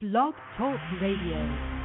Blog Talk Radio.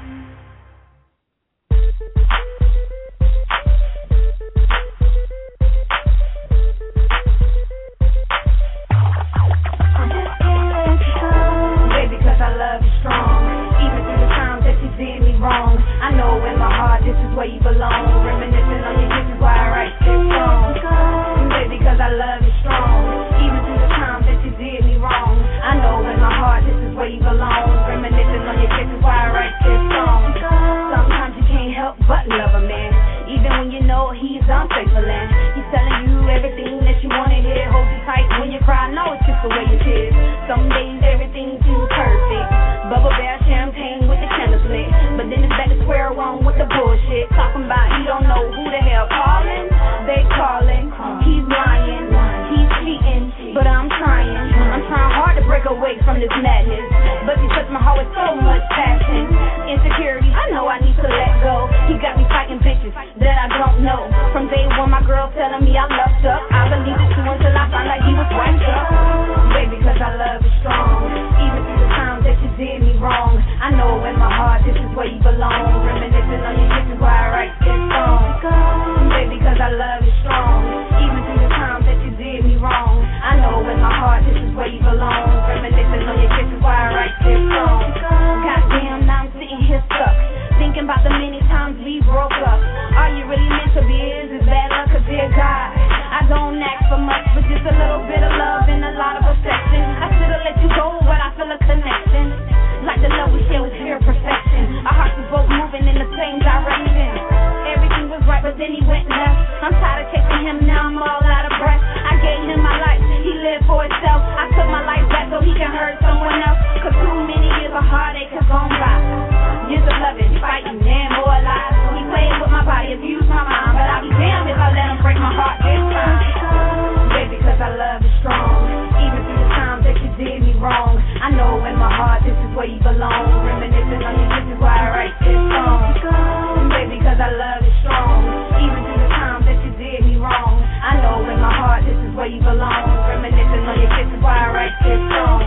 I know in my heart this is where you belong. Reminiscing on your kisses while I write this song. Baby, cause I love you strong. Even through the times that you did me wrong. I know in my heart this is where you belong. Reminiscing on your kisses while I write this song. Sometimes you can't help but love a man, even when you know he's unfaithful and he's telling you everything that you wanna hear. Hold you tight when you cry, no, it's just the way it is. Some days everything seems perfect. Bubble bath champagne with the candles lit. But then it's back to square one with the bullshit. Talking about he don't know who the hell calling. They calling, he's lying, he's cheating, but I'm trying hard to break away from this madness. But he touched my heart with so much passion. Insecurity, I know I need to let go. He got me fighting bitches that I don't know. From day one, my girl telling me I loved up. I believed it too until I found out he was wiped up. Baby, cause I love you strong. Even through the times that you did me wrong. I know in my heart this is where you belong. Reminiscing on your kisses while I write this song. Baby, cause I love you strong. Even through the times that you did me wrong. I know in my heart this is where you belong. Reminiscing on your kisses while I write this song. Goddamn, now I'm sitting here stuck, thinking about the many times we broke up. Are you really meant to be? Is it bad luck? Cause dear God, I don't ask for much, but just a little bit of love and a lot of affection. I should've let you go, but I feel a connection. Like the love we share was pure perfection. Our hearts were both moving in the same direction. Everything was right, but then he went left. I'm tired of chasing him, now I'm all out of breath. I gave him my life, he lived for himself. I took my life back so he can hurt someone else. Cause too many years of heartache have gone by. Years of loving, fighting, and more lies. He played with my body, abused my mind. But I'll be damned if I let him break my heart this time. Baby, cause I love you strong. Even through the times that you did me wrong. I know in my heart this is where you belong. Reminiscing on your kisses while I write this song. Baby, cause I love you strong. Even through the times that you did me wrong. I know in my heart this is where you belong. Reminiscing on your kisses while I write this song.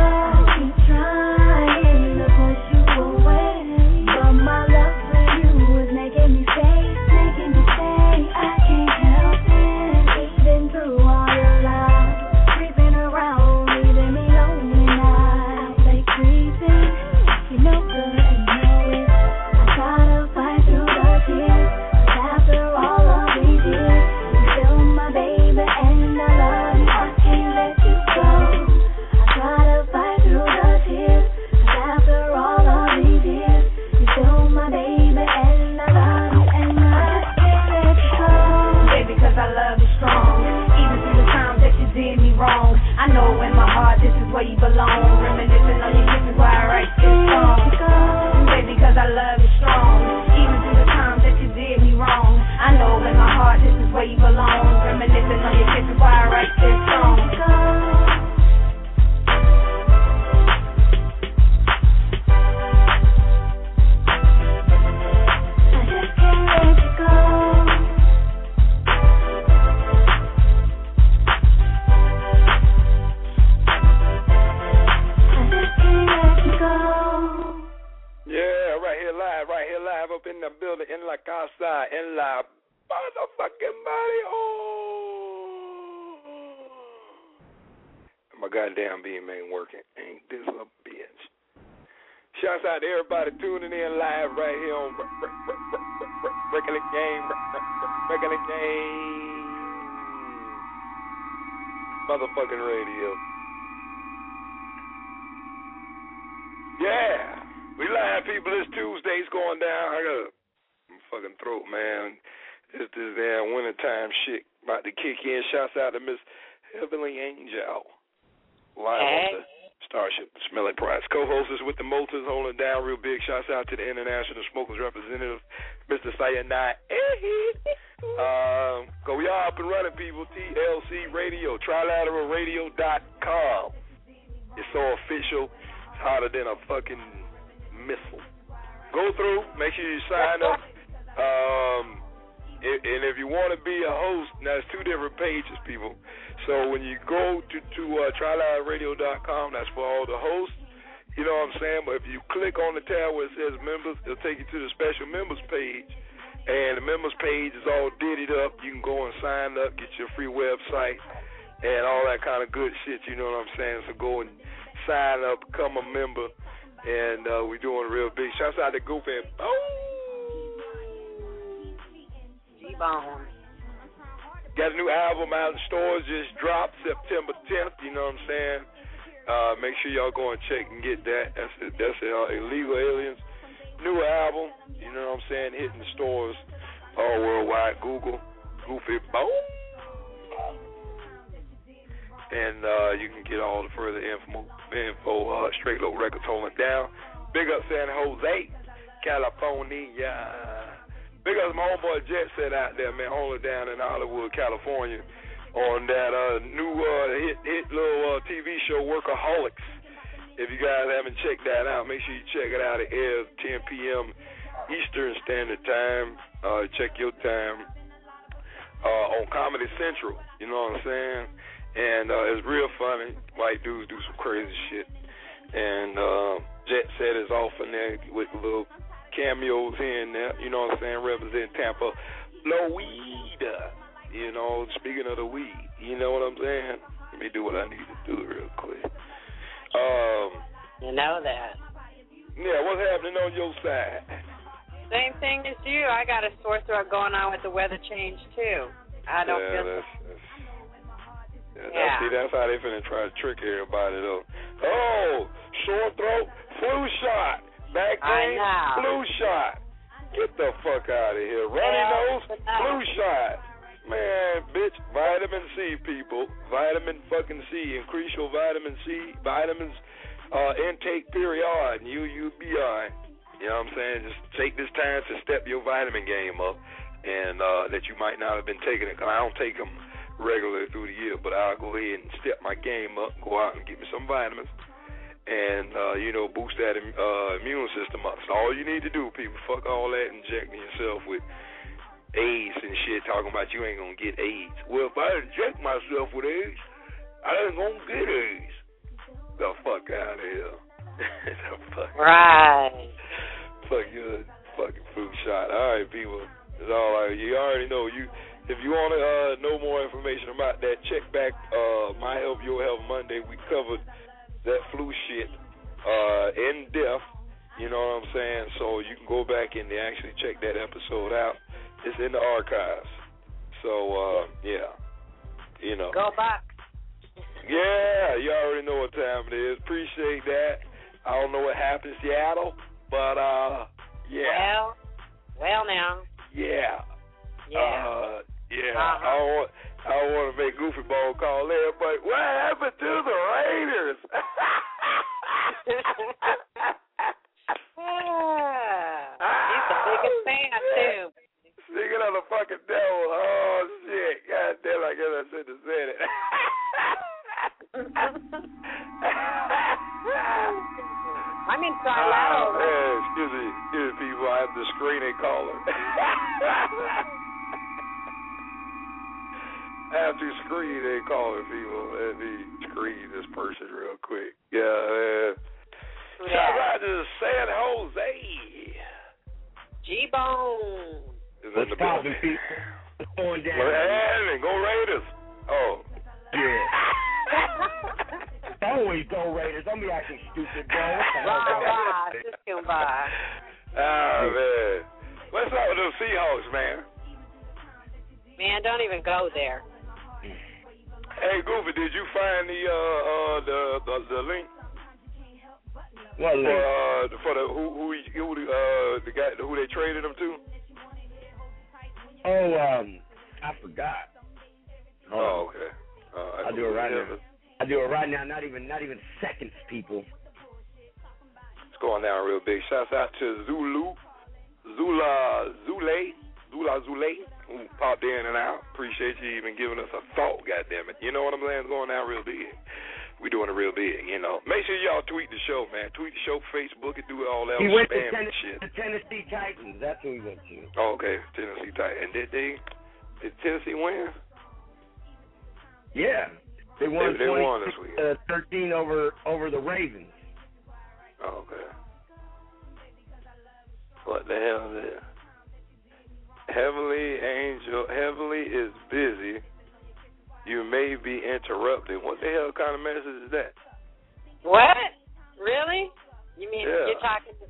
I keep trying to push you away, but my love for you is making me stay, I can't help it. Even through all your lies, creeping around, leaving me lonely now. They creeping, you know good and know it. I try to fight through the tears, but after all of these years, you're still my baby and I love you. I can't let you go. I try to fight through the tears, but after all of these years, you're still my baby and I love you. And I just can't let you go. Baby, cause I love you strong. Even through the times that you did me wrong. I know in my heart this is where you belong. Reminiscing on your kisses while I write this song. Baby, cause I love you strong. Even through the times that you did me wrong. I know in my heart this is where you belong. Reminiscing on your kisses while I write this song. Right here live up in the building, in la casa, in la motherfucking body. Oh, my goddamn beam ain't working. Ain't this a bitch? Shouts out to everybody tuning in live right here on Regular Game, motherfucking radio. Yeah. We live, people. It's Tuesday's going down. I got a fucking throat, man. It's this damn wintertime shit about to kick in. Shouts out to Miss Heavenly Angel. Live on the Starship, the Smelling Price. Co-hostess with the Motors holding down real big. Shouts out to the International Smokers Representative, Mr. Sayonai. We all up and running, people. TLC Radio, trilateralradio.com. It's so official. It's hotter than a fucking missile. Go through, make sure you sign up. And if you want to be a host, now it's two different pages, people. So when you go to trilateralradio.com, that's for all the hosts. You know what I'm saying? But if you click on the tab where it says members, it'll take you to the special members page. And the members page is all diddied up. You can go and sign up, get your free website, and all that kind of good shit. You know what I'm saying? So go and sign up, become a member, and we're doing real big. Shouts out to Goofy. G-Bone. Got a new album out in stores, just dropped September 10th. You know what I'm saying? Make sure y'all go and check and get that. That's Illegal Aliens. New album, you know what I'm saying, hitting the stores all worldwide. Google Goofy Bone. And you can get all the further info Straight Low Records holding down. Big up San Jose, California. Big up my homeboy Jet Set out there, man, holding down in Hollywood, California, on that new hit little TV show, Workaholics. If you guys haven't checked that out, make sure you check it out. It airs 10 p.m. Eastern Standard Time. Check your time on Comedy Central. You know what I'm saying? And it's real funny. White dudes do some crazy shit. And Jet Set is off in there with little cameos here and there. You know what I'm saying? Representing Tampa, Florida. You know, speaking of the weed, you know what I'm saying? Let me do what I need to do real quick. You know that. Yeah, what's happening on your side? Same thing as you. I got a sore throat going on with the weather change, too. I don't feel See, that's how they finna try to trick everybody, though. Oh, sore throat, flu shot. Back pain, flu shot. Get the fuck out of here. Runny nose, flu shot. Man, bitch, vitamin C, people. Vitamin fucking C. Increase your vitamin C, vitamins intake period, and you'll be all right. You know what I'm saying? Just take this time to step your vitamin game up, and that you might not have been taking it, because I don't take them regularly through the year, but I'll go ahead and step my game up, go out and get me some vitamins, and, boost that immune system up. So all you need to do, people, fuck all that injecting yourself with AIDS and shit, talking about you ain't gonna get AIDS. Well, if I inject myself with AIDS, I ain't gonna get AIDS. The fuck out of here. Right. Fuck your fucking flu shot. All right, people. It's all right. You already know. If you want to know more information about that, check back My Help Your Health Monday. We covered that flu shit in depth. You know what I'm saying? So you can go back and actually check that episode out. It's in the archives. So, yeah. You know. Go back. Yeah, you already know what time it is. Appreciate that. I don't know what happened in Seattle, but, yeah. Well now. Yeah. Yeah. Yeah. I don't want to make Goofy Ball call in, but what happened to the Raiders? He's the biggest fan, too. Speaking of the fucking devil, oh, shit. God damn, I guess I shouldn't have said it. I'm in Carlisle. Excuse me, people. I have the screening caller. I have to screen a caller, people. Let me screen this person real quick. Yeah, man. Shout out to San Jose. G-Bone. What's poppin', people? What's going down? Well, go Raiders. Oh. Yeah. Always go Raiders. Don't be acting stupid, bro. Bye. Just come by. Oh, man. What's up with those Seahawks, man? Man, don't even go there. Hey, Goofy, did you find the link? What link? For the guy who they traded him to? Oh, I forgot. Oh, okay. I'll do it right now. I'll do it right now. Not even seconds, people. It's going down real big. Shouts out to Zule, who popped in and out. Appreciate you even giving us a thought, goddammit. You know what I'm saying? It's going down real big. We're doing it real big, you know. Make sure y'all tweet the show, man. Tweet the show, Facebook it, do all that spam and shit. The Tennessee Titans. That's who he went to. Oh, okay. Tennessee Titans. And did Tennessee win? Yeah. They won, they won this week. 13 over the Ravens. Okay. What the hell is that? Heavenly is busy. You may be interrupted. What the hell kind of message is that? What? Really? You mean you're talking to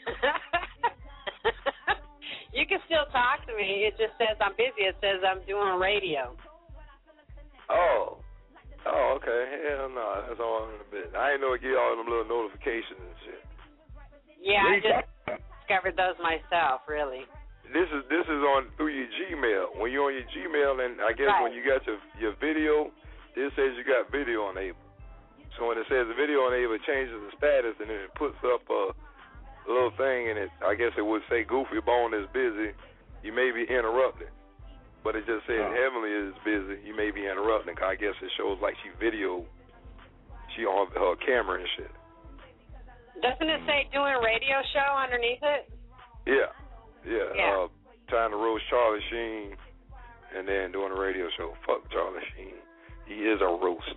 You can still talk to me. It just says I'm busy. It says I'm doing radio. Oh, okay. Hell no. That's all in a bit. I didn't know it get all them little notifications and shit. Yeah, I just discovered those myself, really. This is on through your Gmail. When you're on your Gmail, and I guess when you got your video, it says you got video enabled. So when it says video enabled, it changes the status, and then it puts up a little thing, and I guess it would say Goofy Bone is busy. You may be interrupted. But it just says Heavenly is busy. You may be interrupting. I guess it shows like she on her camera and shit. Doesn't it say doing radio show underneath it? Yeah. Trying to roast Charlie Sheen and then doing a radio show. Fuck Charlie Sheen. He is a roast.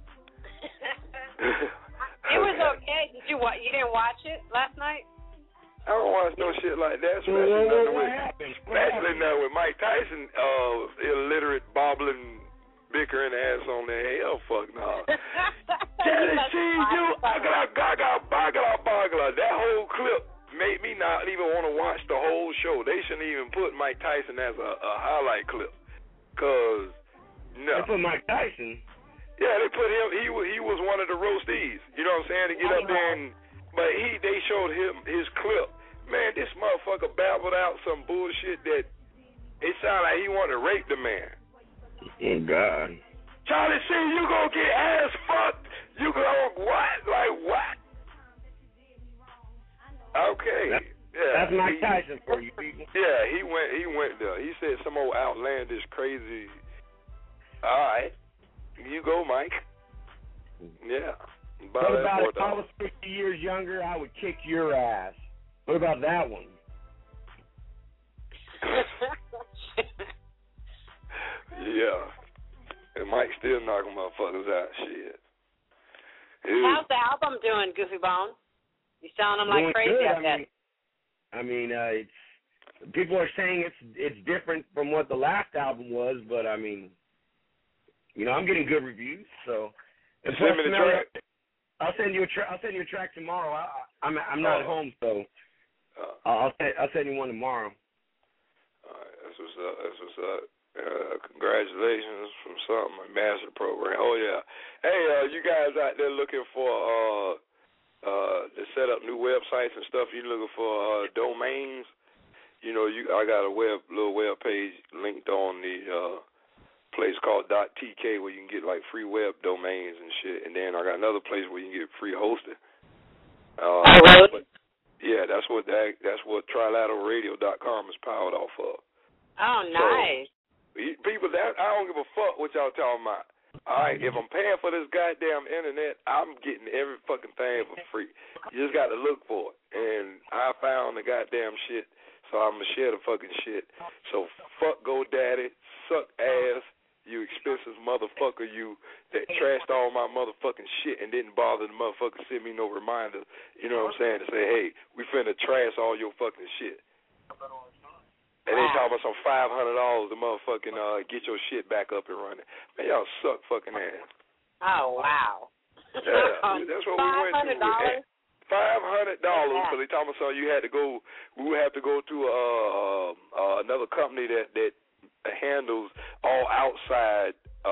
It was okay. You didn't watch it last night? I don't watch no shit like that, especially now with Mike Tyson, illiterate, bobbling, bickering ass on there. Hell, fuck no. Charlie Sheen, bagala. That whole clip made me not even want to watch the whole show. They shouldn't even put Mike Tyson as a highlight clip. Because, no. They put Mike Tyson? Yeah, they put him. He was one of the roastees. You know what I'm saying? To get up there but they showed him his clip. Man, this motherfucker babbled out some bullshit that it sounded like he wanted to rape the man. Oh, God. Charlie Sheen, you gonna get ass fucked? You gonna what? Like what? Okay. That's Mike Tyson for you people. Yeah, he went there. He said some old outlandish, crazy. All right. You go, Mike. Yeah. What about if I was 50 years younger, I would kick your ass? What about that one? Yeah. And Mike still knocking motherfuckers out. Shit. How's the album doing, Goofy Bone? You selling them like crazy, good. I bet. I mean, it's people are saying it's different from what the last album was, but I mean, I'm getting good reviews. So, send me the track. I'll send you a track tomorrow. I'm not at home, so I'll send you one tomorrow. All right, that's what's up. Congratulations from something, master program. Oh yeah. Hey, you guys out there looking for to set up new websites and stuff? You looking for domains? I got a little web page linked on the place called .tk where you can get like free web domains and shit, and then I got another place where you can get free hosting. Yeah, that's what trilateralradio.com is powered off of. Oh, nice. So, people, I don't give a fuck what y'all talking about. All right, if I'm paying for this goddamn internet, I'm getting every fucking thing for free. You just got to look for it. And I found the goddamn shit, so I'm going to share the fucking shit. So fuck GoDaddy, suck ass, you expensive motherfucker, you that trashed all my motherfucking shit and didn't bother the motherfucker send me no reminder, you know what I'm saying, to say, hey, we finna trash all your fucking shit. And they talking about some $500 to motherfucking get your shit back up and running. Man, y'all suck fucking ass. Oh, wow. Yeah, that's what we went through. $500 because they talking about something you had to go. We would have to go to another company that handles all outside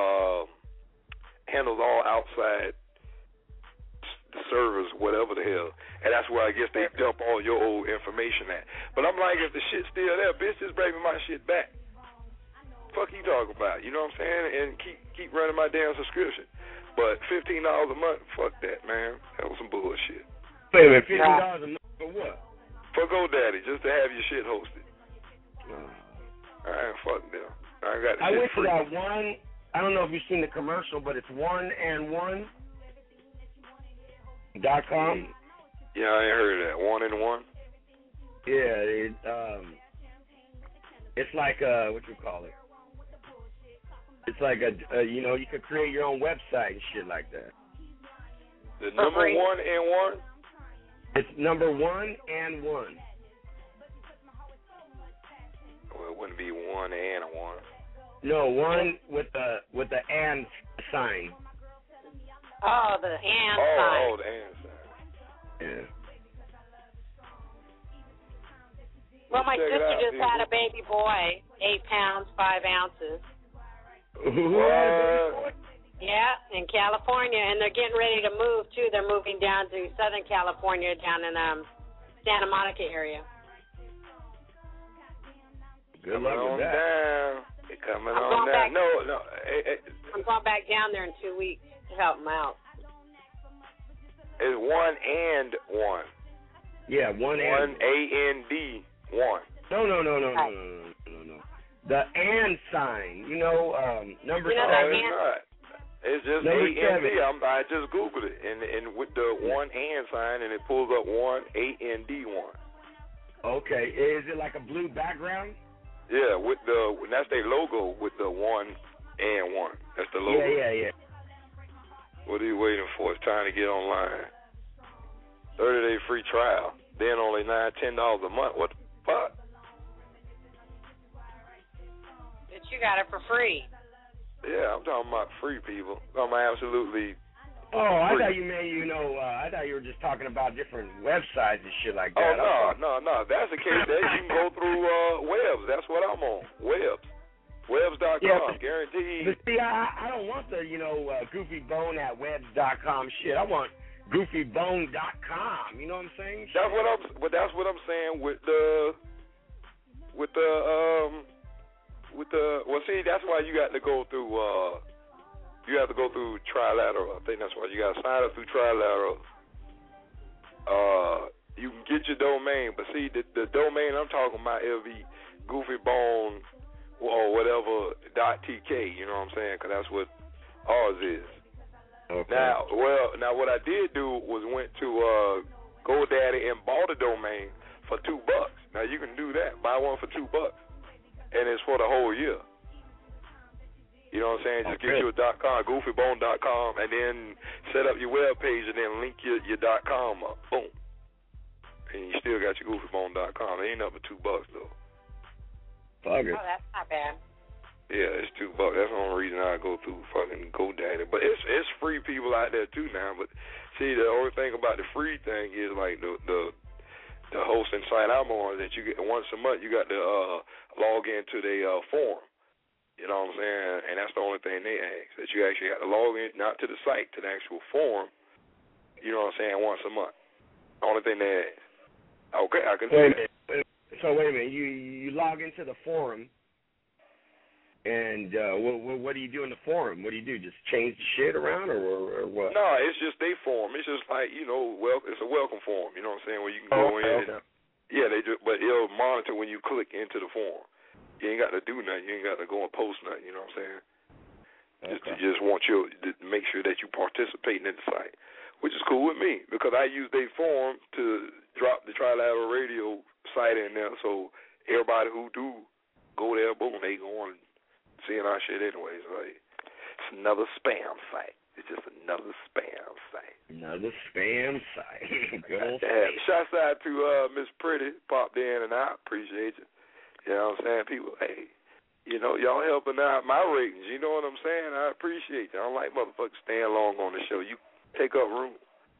servers, whatever the hell, and that's where I guess they dump all your old information at. But I'm like, if the shit's still there, bitch, just bring me my shit back. Fuck you talking about? You know what I'm saying? And keep running my damn subscription. But $15 a month, fuck that, man. That was some bullshit. Wait a minute, $15 a month for what? For GoDaddy, just to have your shit hosted. I ain't fucking them. I went to that one. I don't know if you've seen the commercial, but it's oneandone.com. Yeah, I ain't heard of that. 1&1? Yeah, it's like what you call it? It's like you could create your own website and shit like that. The number 1&1? It's number 1 and 1. Well, it wouldn't be 1 and a 1. No, 1 with the and sign. Oh, the and sign. Oh, the and sign. Yeah. Well, my Check it sister out, just people. had a baby boy, 8 pounds, 5 ounces. What? Yeah, in California, and they're getting ready to move, too. They're moving down to Southern California, down in Santa Monica area. Good Coming luck on with that. down. They're coming I'm on going down. back. No. I'm going back down there in 2 weeks to help them out. It's 1 and 1. Yeah, 1 and 1 A-N-D 1. No. The and sign. Number You know No, that 7. it's not. It's just Number A-N-D. 7. I just Googled it. And with the 1 and sign, and it pulls up 1 A-N-D 1. Okay. Is it like a blue background? Yeah, that's their logo with the 1 and 1. That's the logo. Yeah. What are you waiting for? It's time to get online. 30-day free trial. Then only $9, $10 a month. What the fuck? But you got it for free. Yeah, I'm talking about free people. I'm absolutely. Oh, I free. thought you meant, I thought you were just talking about different websites and shit like Oh, that. no. If that's the case, then you can go through Webs. That's what I'm on. Webs. Webs.com. Yeah, Guaranteed. But see, I don't want the, goofybone at webs.com shit. I want goofybone.com. You know what I'm saying? That's what I'm saying with the well, see, that's why you got to go through you have to go through Trilateral. I think that's why you got to sign up through Trilateral. You can get your domain, but see, the domain I'm talking about, it'll be goofybone or whatever .tk, you know what I'm saying? Because that's what ours is. Okay. Now what I did do was went to GoDaddy and bought a domain for $2. Now you can do that, buy one for $2, and it's for the whole year. You know what I'm saying? Just get you a .com, goofybone.com, and then set up your web page and then link your .com up. Boom. And you still got your goofybone.com. It ain't up for $2 though. Fuck it. Oh, that's not bad. Yeah, it's $2. That's the only reason I go through fucking GoDaddy. But it's free people out there too now. But see, the only thing about the free thing is like the hosting site I'm on, that you get once a month you got to log into the forum. You know what I'm saying? And that's the only thing they ask, that you actually got to log in, not to the site, to the actual forum. You know what I'm saying? Once a month. Only thing they ask. Okay, I can see that. So wait a minute. You log into the forum, and what do you do in the forum? What do you do? Just change the shit around, or what? No, it's just they forum. It's just like, it's a welcome forum. You know what I'm saying? Where you can go in. Okay. Yeah, they do, but it'll monitor when you click into the forum. You ain't got to do nothing. You ain't got to go and post nothing. You know what I'm saying? Okay. Just want you to make sure that you participating in the site, which is cool with me because I use their forum to drop the Trilateral Radio site in there. So everybody who do go there, boom, they go on seeing our shit anyways. Like, it's another spam site. It's just another spam site. Another spam site. Good old Shouts out to Miss Pretty, popped in and out. Appreciate you. You know what I'm saying? People, hey, y'all helping out my ratings. You know what I'm saying? I appreciate you. I don't like motherfuckers staying long on the show. You take up room.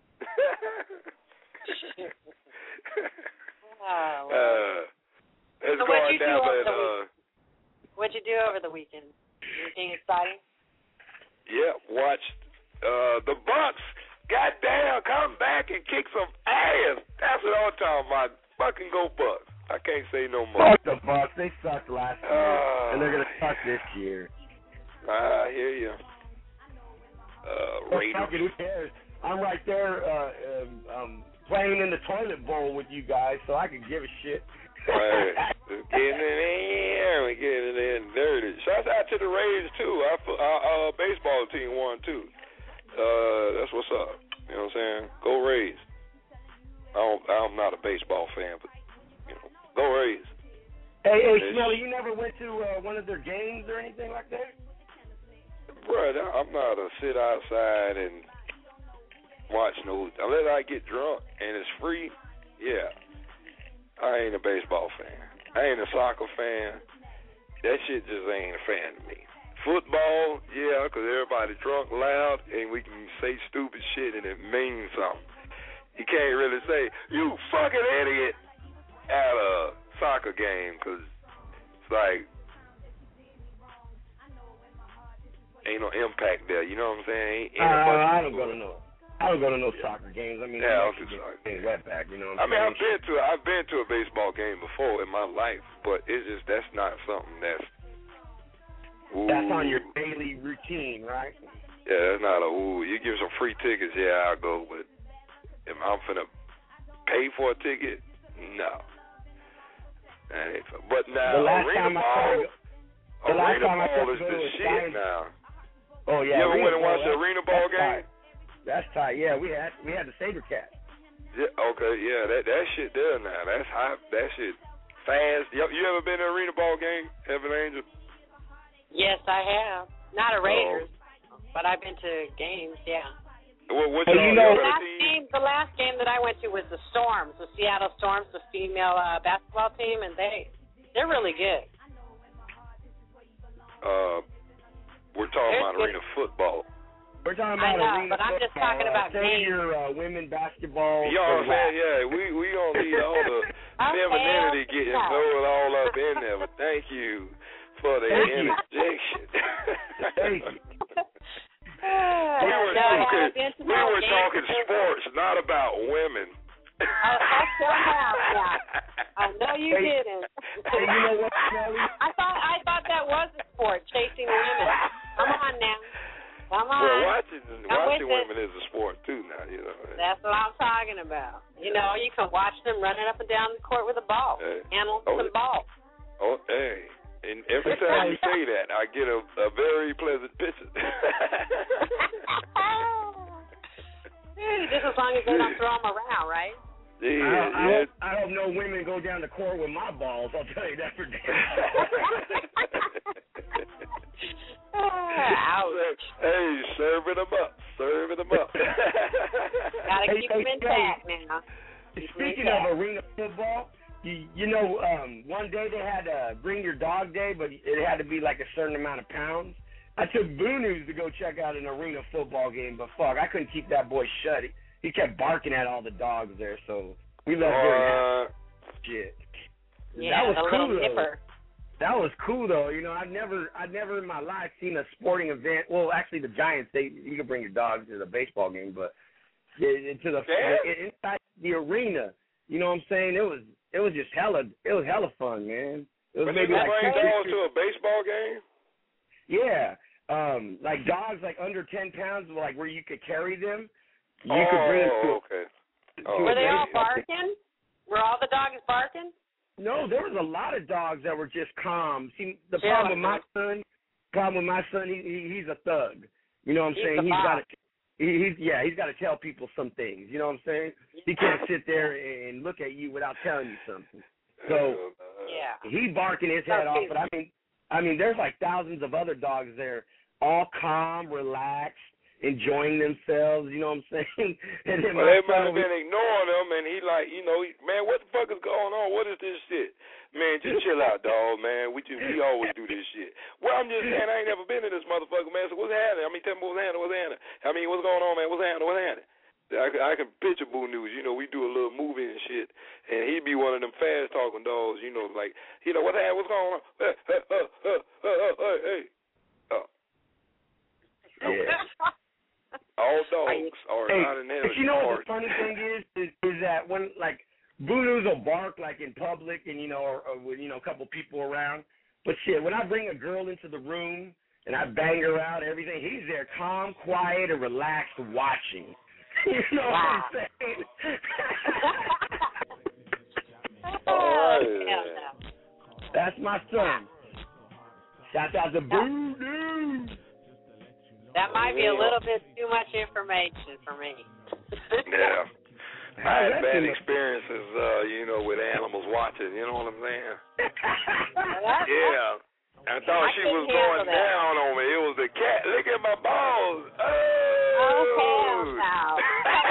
It's So going down, but what'd you do over the weekend? Anything exciting? Yeah, watched the Bucks. Goddamn, come back and kick some ass. That's what I'm talking about. Fucking go Bucks. I can't say no more. Fuck the Bucks. They sucked last year, and they're gonna suck this year. I hear you. Raiders. Fuck it, who cares? I'm right there playing in the toilet bowl with you guys, so I can give a shit. Right. Just getting it in. We're getting it in dirty. Shouts out to the Rays, too. Our baseball team won, too. That's what's up. You know what I'm saying? Go Rays. I'm not a baseball fan, but, go Rays. Hey, Smelly, you never went to one of their games or anything like that? Bro, I'm not a sit outside and watch no. Unless I get drunk and it's free, yeah. I ain't a baseball fan. I ain't a soccer fan. That shit just ain't a fan to me. Football, yeah, 'cause everybody drunk, loud, and we can say stupid shit and it means something. You can't really say, you fucking idiot, at a soccer game, 'cause it's like, ain't no impact there. You know what I'm saying? I don't go to no soccer games. I mean, yeah, I don't do soccer games. Wetback, you know what I I'm mean, saying? I've been to a baseball game before in my life, but it's just that's not something that's. Ooh. That's on your daily routine, right? Yeah, that's not a ooh. You give some free tickets, yeah, I'll go. But if I'm finna pay for a ticket, no. But now arena ball is the shit now. Oh yeah. You ever went and watched the arena ball game? Tight. That's tight. Yeah, we had the SaberCat. Yeah. Okay. Yeah. That shit there now. That's hot. That shit fast. You ever been to an arena ball game, Heaven Angel? Yes, I have. Not a Raiders, but I've been to games. Yeah. Well, the last game that I went to was the Storms, the Seattle Storms, the female basketball team, and they're really good. We're talking about arena football. We're talking about arena but I'm just talking about games. Women basketball. You know what I'm saying? Yeah, we don't need all the femininity getting thrown all up in there, but thank you for the interjection. Thank you. We were talking sports, not about women. I still have now. I know you didn't. Hey, you know what, Smelly? I thought that was a sport, chasing women. Come on now. Come on. Well, watching women is a sport too now, you know. That's what I'm talking about. You know, you can watch them running up and down the court with a ball. Handling some ball. Oh, hey. And every time you say that, I get a very pleasant picture. Just as long as they don't throw them around, right? Yeah, I hope no women go down the court with my balls. I'll tell you that for damn. Ouch. Hey, serving them up. Gotta keep them intact now. Speaking of arena football, you know, one day they had a bring your dog day, but it had to be like a certain amount of pounds. I took Boo News to go check out an arena football game, but fuck, I couldn't keep that boy shut. He kept barking at all the dogs there, so we left doing that shit. Yeah, that was cool, little nipper. That was cool though. You know, I'd never in my life seen a sporting event. Well, actually, the Giants, you can bring your dog to the baseball game, but inside the arena, you know what I'm saying? It was just hella fun, man. It was maybe like bring dogs to a baseball game? Yeah. Like dogs like under 10 pounds, like where you could carry them. You could bring them to okay. Were they all barking? Were all the dogs barking? No, there was a lot of dogs that were just calm. See, the problem with my son, he's a thug. You know what I'm saying? He's got to tell people some things. You know what I'm saying? He can't sit there and look at you without telling you something. So he barking his head off. But I mean, there's like thousands of other dogs there, all calm, relaxed, enjoying themselves. You know what I'm saying? And then they might have been ignoring him, and he like, you know, man, what the fuck is going on? What is this shit? Man, just chill out, dog, man. We always do this shit. Well, I'm just saying, I ain't never been to this motherfucker, man. So what's happening? I mean, tell me what's happening. I mean, what's going on, man? What's happening? I can picture Boo News. You know, we do a little movie and shit, and he'd be one of them fast-talking dogs, you know, like, you know, what's happening? What's going on? Hey. Yeah. All dogs are not in there. But you know what the funny thing is that when, like, Boo News will bark, like, in public and, you know, or with, you know, a couple people around. But shit, when I bring a girl into the room and I bang her out, everything, he's there calm, quiet, and relaxed watching. You know what I'm saying? That's my son. Shout out to Boo News. That might be a little bit too much information for me. Yeah. I had bad experiences, you know, with animals watching, you know what I'm saying? Yeah. I thought she was going down on me. It was the cat. Look at my balls. Oh, hell no.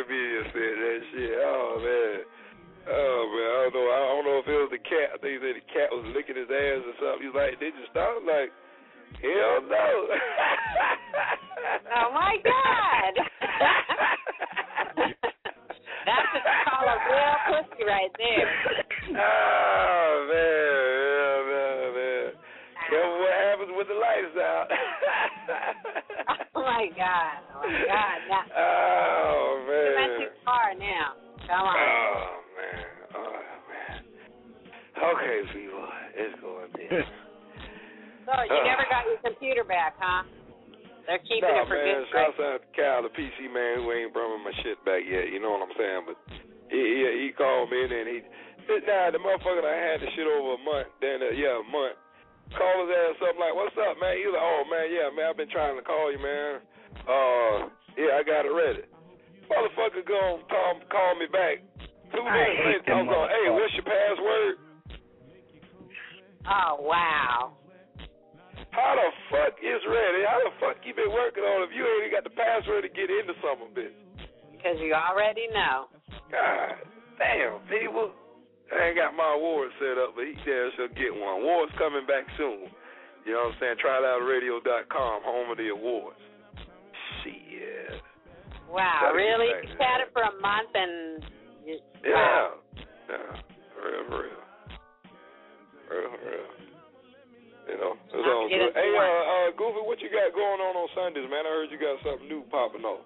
comedian said that shit. Oh man. I don't know if it was the cat. I think he said the cat was licking his ass or something. He's like, did you stop? I'm like, hell no. Oh my God. That's what you call a real pussy right there. Oh man. Careful what happens when the lights out. Oh my God. Now, oh man. you went too far now. Come on. Oh man. Okay, people, it's going there. So you never got your computer back, huh? They're keeping it for good. Shouts out to Cal, the PC man, who ain't bringing my shit back yet. You know what I'm saying? But he called me and then the motherfucker I had the shit over a month. Then a month. Call his ass up like, what's up, man? He was like, oh man, yeah, man, I've been trying to call you, man. I got it ready. Motherfucker gonna call me back. 2 minutes later, I'm going, hey, what's your password? Oh, wow. How the fuck is ready? How the fuck you been working on if you ain't got the password to get into some of it? Because you already know. God damn, people. I ain't got my awards set up, but he damn sure get one. Awards coming back soon. You know what I'm saying? TryOutRadio.com, home of the awards. Shit. Wow, really? You had it for a month and... Wow. Yeah. Real. You know, it's all good. Hey, Goofy, what you got going on Sundays, man? I heard you got something new popping off.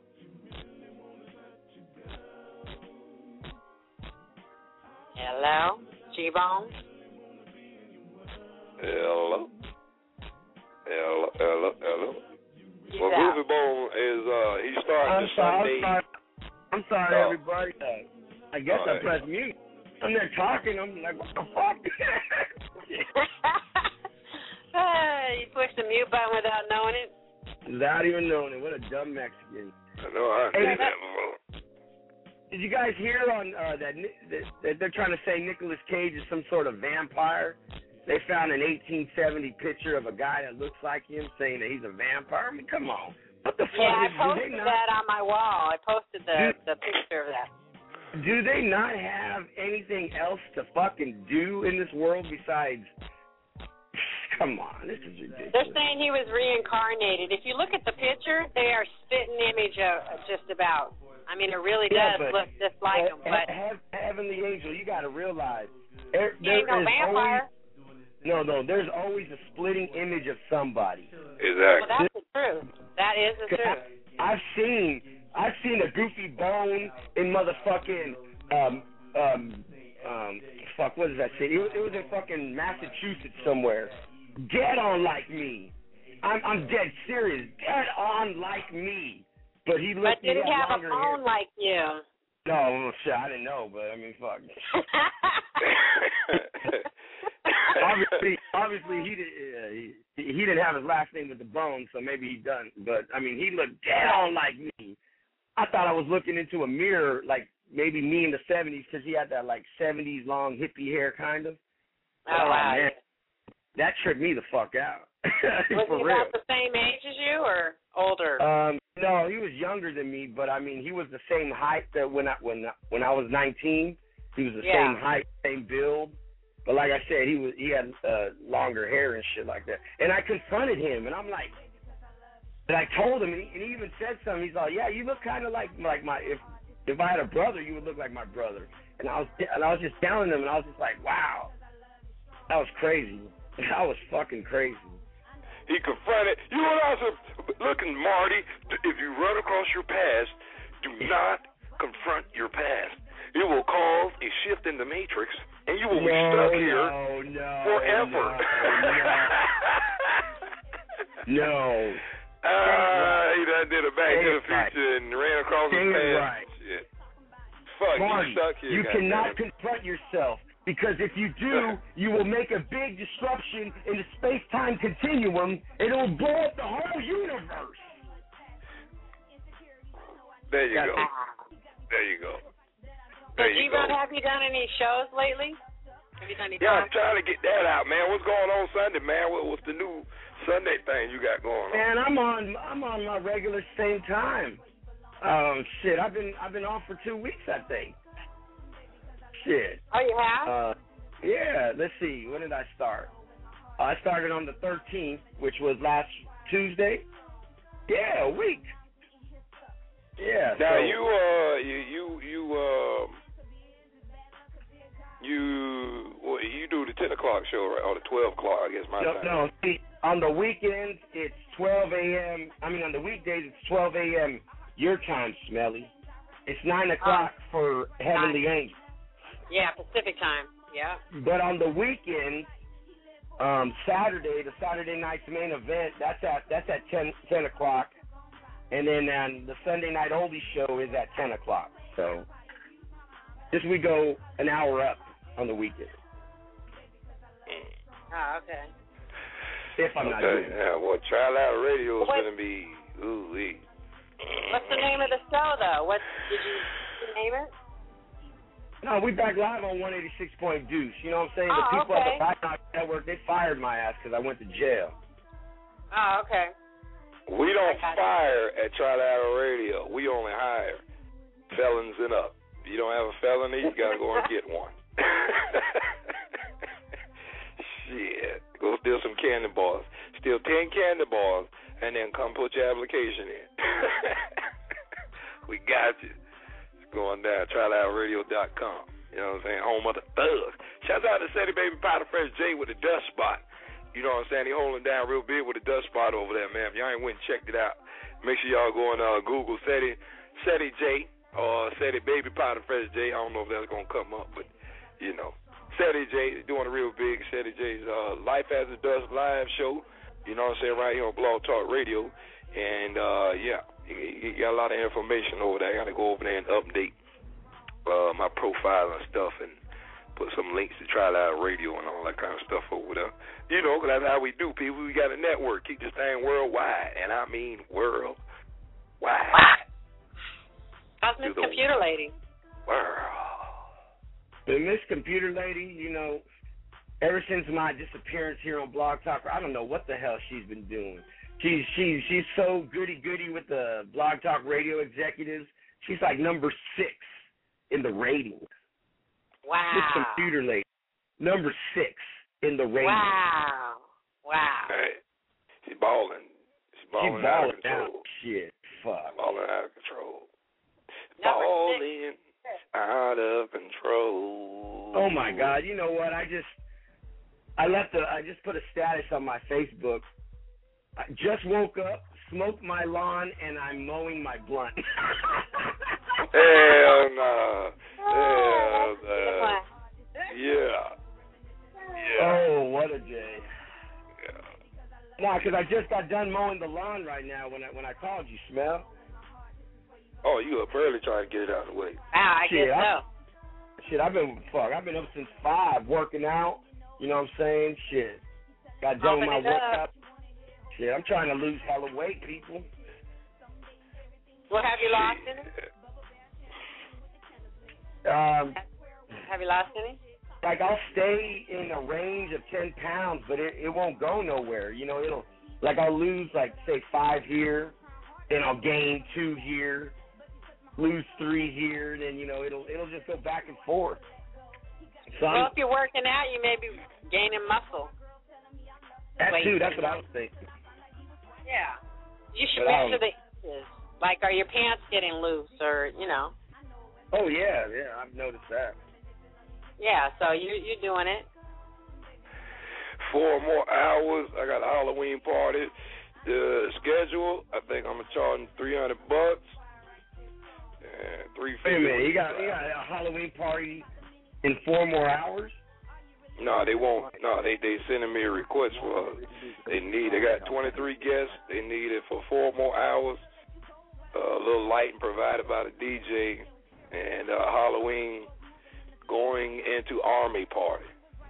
Hello? G-Bone? Hello. Well, Goofy Bone is, he's starting Sunday. I'm sorry, everybody. I guess I pressed mute. I'm there talking. I'm like, what the fuck? You pushed the mute button without knowing it? Without even knowing it. What a dumb Mexican. I know, I did that before. Did you guys hear on that they're trying to say Nicolas Cage is some sort of vampire? They found an 1870 picture of a guy that looks like him saying that he's a vampire. I mean, come on. What the fuck? Yeah, I posted that on my wall. I posted the picture of that. Do they not have anything else to fucking do in this world besides... Come on, this is ridiculous. They're saying he was reincarnated. If you look at the picture, they are spitting image of just about. I mean, it really does look just like him. But Heavenly Angel, you got to realize he ain't no vampire. No, there's always a splitting image of somebody. Exactly. Well, that's the truth. That is the truth. I've seen a Goofy Bone in motherfucking what does that say? It was in fucking Massachusetts somewhere. Dead on like me. I'm dead serious. Dead on like me. But he looked. But did he have a phone like you? No, shit, I didn't know, but I mean, fuck. obviously, he didn't have his last name with the Bone, so maybe he done. But I mean, he looked dead on like me. I thought I was looking into a mirror, like maybe me in the 70s, because he had that like 70s long hippie hair, kind of. Oh wow. Man. That tripped me the fuck out. Was he about the same age as you or older? No, he was younger than me, but I mean, he was the same height that when I was 19. He was the same height, same build. But like I said, he had longer hair and shit like that. And I confronted him, and I'm like, and I told him, and he even said something. He's like, "Yeah, you look kind of like my if I had a brother, you would look like my brother." And I was just telling him, and I was just like, "Wow, that was crazy. That was fucking crazy." He confronted you. And I said, "Looking, Marty, if you run across your past, do not confront your past. It will cause a shift in the matrix, and you will be stuck here forever." No. He done did a Back to the Future and ran across his past. Right. Shit. Fuck, Marty, you stuck here. You cannot confront yourself, because if you do, you will make a big disruption in the space-time continuum, and it will blow up the whole universe. There you go. There you go. So, G-Bone, have you done any shows lately? Have you done any I'm trying to get that out, man. What's going on Sunday, man? What's the new Sunday thing you got going on? Man, I'm on my regular same time. Shit, I've been off for 2 weeks, I think. Shit. Oh, you have? Yeah. Let's see. When did I start? I started on the 13th, which was last Tuesday. Yeah, a week. Yeah. Now so, you do the 10 o'clock show, right? Or the 12 o'clock, I guess my time. No, see, on the weekends it's 12 a.m. I mean, on the weekdays it's 12 a.m. your time, Smelly. It's 9 o'clock for Heavenly Angels. Yeah, Pacific time. Yeah. But on the weekends, Saturday, the Saturday night's main event, that's at 10 o'clock. And then the Sunday night oldie show is at 10 o'clock. So just we go an hour up on the weekend. Oh, okay. If I'm not doing it. Yeah, well, Trial Out Radio is going to be, ooh-wee. What's the name of the show, though? What did you name it? No, we back live on 186 Point Deuce. You know what I'm saying? Oh, the people okay. at the Fight Night Network, they fired my ass because I went to jail. Oh, okay. We don't fire at Trial Out Radio. We only hire felons and up. If you don't have a felony, you got to go and get one. Shit. Go steal some candy bars. Steal 10 candy bars, and then come put your application in. We got you. It's going down, trialoutradio.com. You know what I'm saying? Home of the thugs. Shout out to Ceddy Baby Powder Fresh J with the dust spot. You know what I'm saying? He holding down real big with a dust spot over there, man. If y'all ain't went and checked it out, make sure y'all go and Google Ceddy J or Ceddy Baby Powder Fresh J. I don't know if that's going to come up, but, you know. Ceddy J is doing a real big Ceddy J's Life as it Does live show. You know what I'm saying? Right here on Blog Talk Radio. And, yeah, he got a lot of information over there. I got to go over there and update my profile and stuff and put some links to Trial Out Radio and all that kind of stuff over there. You know, because that's how we do, people. We got a network. Keep this thing worldwide. And I mean worldwide. How's Miss Computer Lady? World. The Miss Computer Lady, you know, ever since my disappearance here on Blog Talk, I don't know what the hell she's been doing. She's so goody with the Blog Talk Radio executives. She's like number 6 in the ratings. Wow. Miss Computer Lady, number 6 in the ratings. Wow. Hey, she's balling. She's balling out of control. Shit, fuck. Balling out of control. Number Balling out of control. Oh my God! You know what? I just put a status on my Facebook. I just woke up, smoked my lawn, and I'm mowing my blunt. Hell no. Hell no. Yeah. Oh, what a day. Yeah. Nah, because I just got done mowing the lawn right now when I called you, Smell. Oh, you up early trying to get it out of the way. Wow, I guess so. I've been up since 5 working out. You know what I'm saying? Shit. Got done with my workout. Shit, I'm trying to lose hella weight, people. Well, have you lost any? Have you lost any? Like, I'll stay in a range of 10 pounds, but it won't go nowhere. You know, I'll lose, like, say 5 here, then I'll gain 2 here, lose 3 here, then, you know, it'll just go back and forth. So well, if you're working out, you may be gaining muscle. That's what I was thinking. Yeah. You should measure the inches. Like, are your pants getting loose or, you know? Oh, yeah, I've noticed that. Yeah, so you're doing it. 4 more hours. I got a Halloween party. The schedule, I think I'm charging $300 and $350. Wait a minute, you got a Halloween party in 4 more hours? No, they won't. No, they sending me a request for. They got 23 guests. They need it for 4 more hours. A little lighting provided by the DJ, and Halloween going into Army party.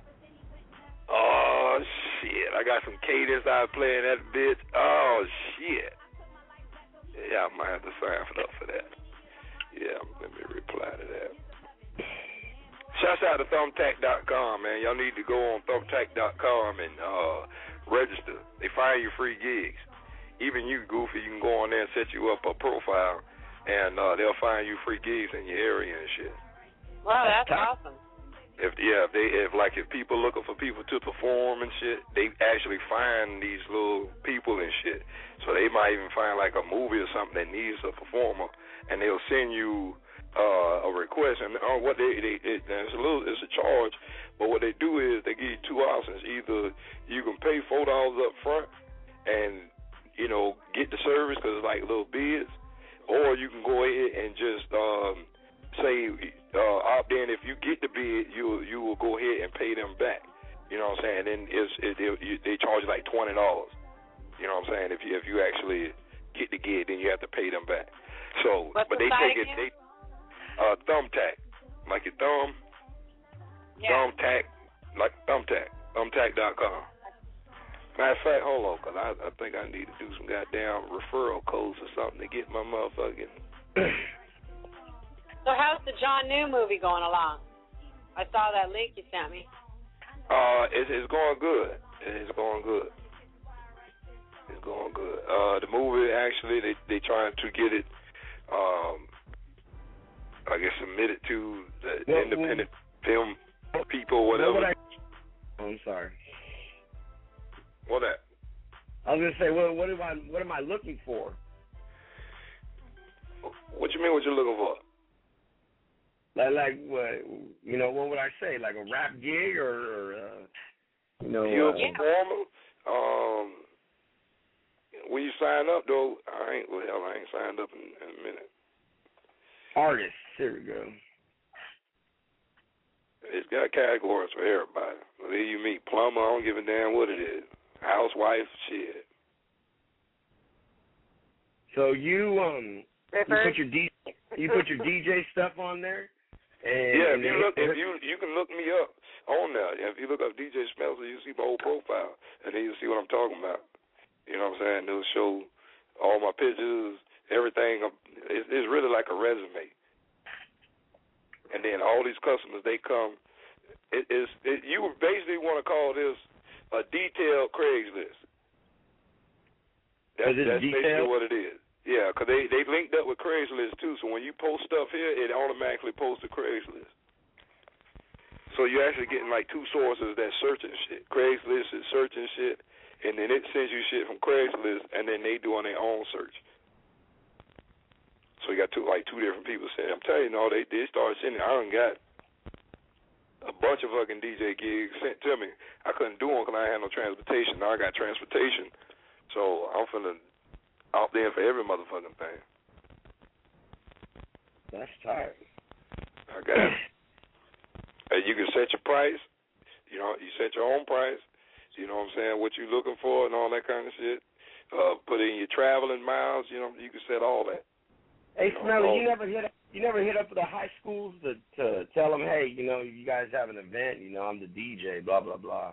Oh shit! I got some cadence out playing that bitch. Oh shit! Yeah, I might have to sign up for that. Yeah, let me reply to that. Shouts out to Thumbtack.com, man. Y'all need to go on Thumbtack.com and register. They find you free gigs. Even you, Goofy, you can go on there and set you up a profile and they'll find you free gigs in your area and shit. Wow, that's awesome. If people looking for people to perform and shit, they actually find these little people and shit. So they might even find like a movie or something that needs a performer, and they'll send you a request. And what it's a charge, but what they do is they give you two options. Either you can pay $4 up front and get the service because it's like little bids, or you can go ahead and just say opt in. If you get the bid, you will go ahead and pay them back. You know what I'm saying? Then they charge you like $20. You know what I'm saying? If you actually get the gig, then you have to pay them back. So, but they take it. They Thumbtack, like your thumb. Yeah. Thumbtack, like Thumbtack. Thumbtack.com. Matter of fact, hold on, because I think I need to do some goddamn referral codes or something to get my motherfucking. So how's the John New movie going along? I saw that link you sent me. It's going good. It's going good. It's going good. The movie, actually, they trying to get it, I guess, submitted to the independent film people, whatever. I'm sorry. What that? I was gonna say, what am I looking for? What you mean? What you looking for? Like what? What would I say? Like a rap gig or You're a performer. When you sign up though, I ain't signed up in a minute. Artists, here we go. It's got categories for everybody. Whether you meet plumber, I don't give a damn what it is. Housewife, shit. So you put your DJ stuff on there. And if you can look me up on there. If you look up DJ Smeltzer, you see my whole profile, and then you see what I'm talking about. You know what I'm saying? It'll show all my pictures, everything. It's really like a resume. And then all these customers, they come. You basically want to call this a detailed Craigslist. That's basically what it is. Yeah, because they linked up with Craigslist too. So when you post stuff here, it automatically posts to Craigslist. So you're actually getting like two sources that's searching shit. Craigslist is searching shit, and then it sends you shit from Craigslist, and then they doing their own search. So you got two different people saying, I'm telling you, they started sending. I done got a bunch of fucking DJ gigs sent to me. I couldn't do them because I had no transportation. Now I got transportation, so I'm finna out there for every motherfucking thing. That's tight. I got it. You can set your price. You set your own price. You know what I'm saying? What you looking for and all that kind of shit. Put in your traveling miles. You can set all that. Hey, Smelly, you never hit up the high schools to tell them, hey, you guys have an event. I'm the DJ. Blah blah blah.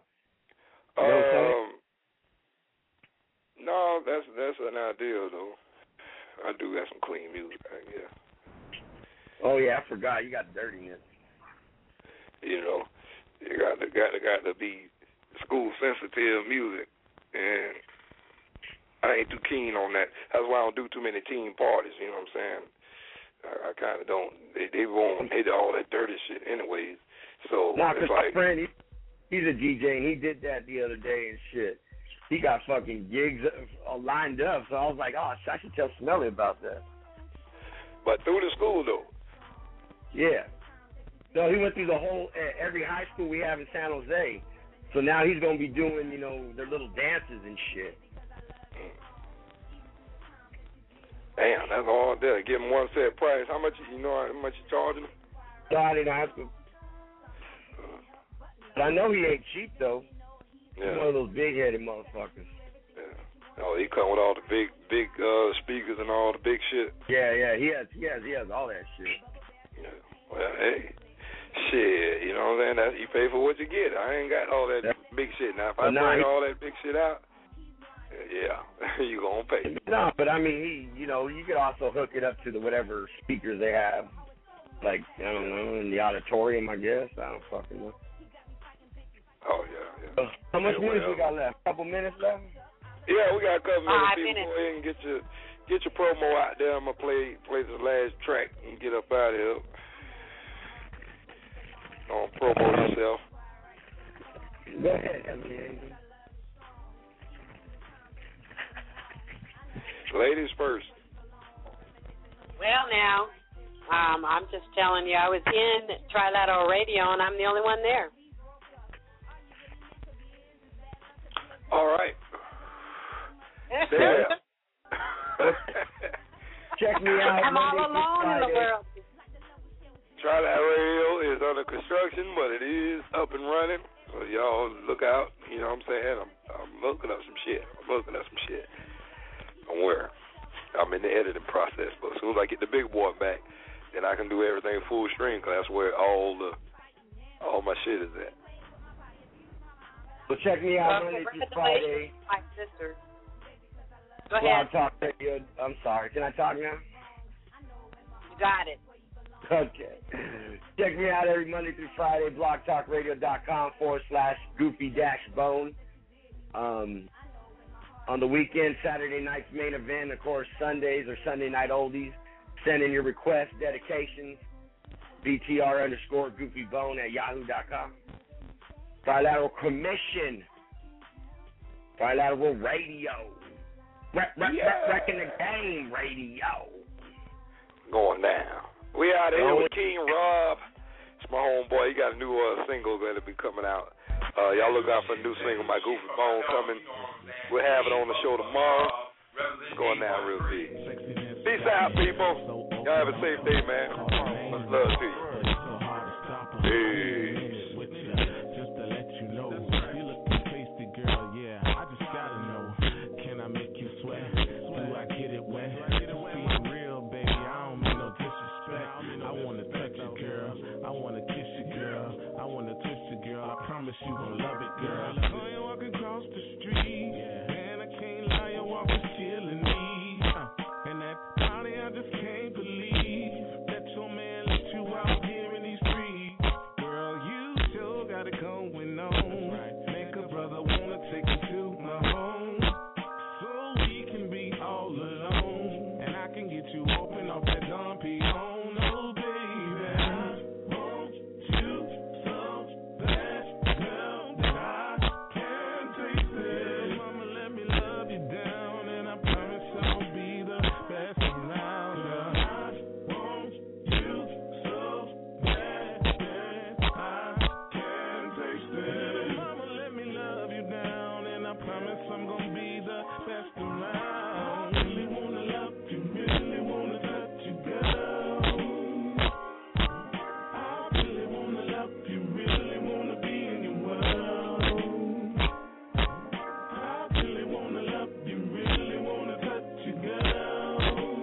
No, that's an idea though. I do got some clean music right here. Oh yeah, I forgot. You got dirtiness. You got to be school sensitive music, and I ain't too keen on that. That's why I don't do too many teen parties. You know what I'm saying? I kind of don't. They won't hit all that dirty shit anyways. So it's like, my friend, he's a DJ and he did that the other day and shit. He got fucking gigs lined up, so I was like, oh, I should tell Smelly about that. But through the school though. Yeah. So he went through the whole every high school we have in San Jose. So now he's gonna be doing their little dances and shit. Damn, that's all there. Give him one set price. How much you charging him? No, I didn't ask him. But I know he ain't cheap though. Yeah. He's one of those big-headed motherfuckers. Yeah. Oh, he come with all the big speakers and all the big shit. Yeah. He has all that shit. Yeah. Well, hey, shit. You know what I'm saying? You pay for what you get. I ain't got all that big shit. Now, if I bring all that big shit out, yeah, you gonna pay. No, but I mean, you could also hook it up to the whatever speakers they have, like I don't know, in the auditorium. I guess I don't fucking know. Oh yeah. How much minutes we got left? A couple minutes left. Yeah, we got a couple minutes. 5 minutes. Go ahead and Get your promo out there. I'm gonna play this last track and get up out of here. Don't promo yourself. Go ahead, Emily. Ladies first. Well, now, I'm just telling you, I was in Trilateral Radio, and I'm the only one there. All right. There. Check me out. I'm all alone in the world. Trilateral Radio is under construction, but it is up and running. So y'all look out. You know what I'm saying? I'm looking up some shit. Don't worry. I'm in the editing process, but as soon as I get the big boy back, then I can do everything full stream, because that's where all my shit is at. So check me out Monday through Friday. My sister. Go ahead. Blog Talk Radio. I'm sorry. Can I talk now? You got it. Okay. Check me out every Monday through Friday, blogtalkradio.com/goofy-bone. On the weekend, Saturday night's main event, of course, Sundays or Sunday night oldies. Send in your requests, dedications, BTR_GoofyBone@yahoo.com. Trilateral Commission. Trilateral Radio. Wrecking the Game Radio. Going down. We out here with King Rob. It's my homeboy. He got a new single that'll be coming out. Y'all look out for a new single by Goofy Bone coming. We'll have it on the show tomorrow. It's going down real big. Peace out, people. Y'all have a safe day, man. Much love to you. Peace. Just to let you know, you look tasty, girl. Yeah, I just gotta know. Can I make you sweat? Do I get it wet? Being real, baby. I don't mean no disrespect. I wanna touch you, girl. I wanna kiss you, girl. I wanna twist you, girl. I promise you gon' love it, girl. When you walk across the street, man, I can't lie, your walk is killing me. And that body, I just can't believe that your man let you out here in these streets. Girl, you sure got it going on. Make a brother wanna take you to my home, so we can be all alone, and I can get you open off that Don P.O. Oh, baby, I want you so bad, girl, that I can't taste it. Mama, let me love you down, and I promise I'll be the best around. I want you so bad that I can't taste it. Mama, let me love you down, and I promise I'm gonna be the best around. I really wanna love you, really wanna touch you, girl. I really wanna love you, really wanna be in your world. I really wanna love you, really wanna touch you, girl.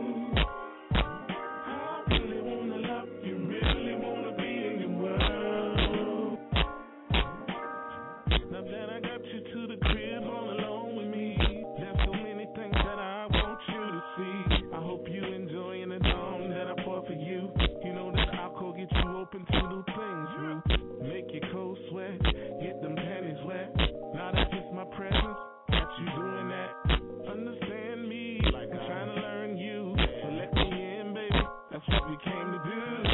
I really wanna love you, really wanna be in your world. Now that I got you to the crib all alone with me, there's so many things that I want you to see. I hope you enjoying the dome that I pour for you. You know that alcohol get you open to new things, Rue. Make your cold sweat, get them panties wet. Now that's just my presence, got you doing that. Understand me, like I'm trying to learn you. So let me in, baby, that's what we came to do.